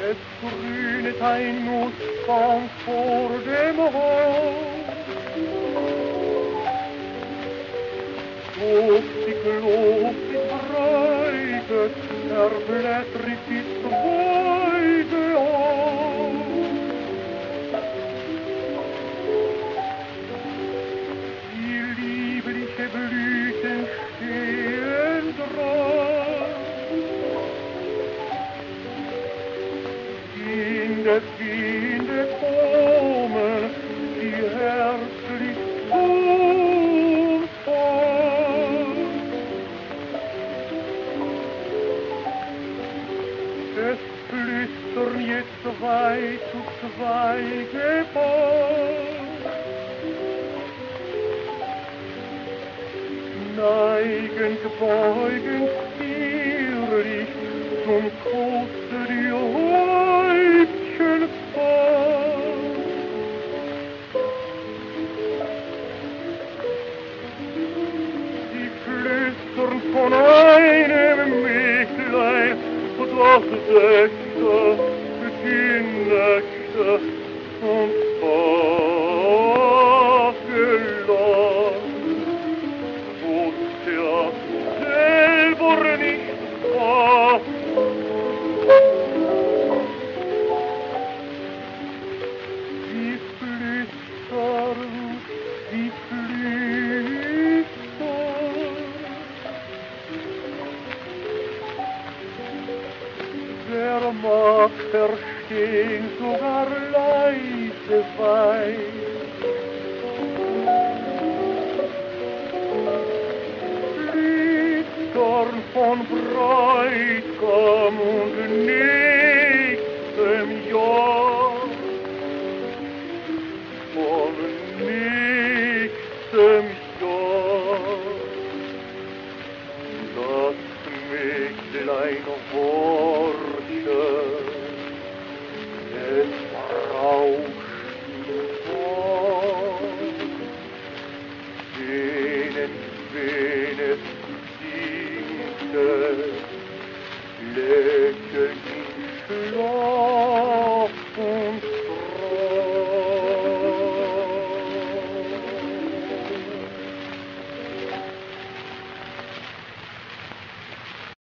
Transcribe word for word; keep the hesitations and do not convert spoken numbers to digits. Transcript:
Es grünet ein Nussbaum vor dem Haus. Klopfig, klopfig, breitet, erblättrig die Zweige aus. Die liebliche Blüten stehen dran. Kinder, Kinder kommen, die herzlich umfallen. Es flüstern jetzt zwei zu zwei gepaart. Neigend, beugend, zierlich, zum Kusse die Häubchen fahrt. Sie flüstern von einem Mäglein, das Wächter, die Nächte und Tagelang. Wusste er selber nicht was. Sie flüstern, sie flüstern. Wer mag verstehen, sogar leise weiß. Von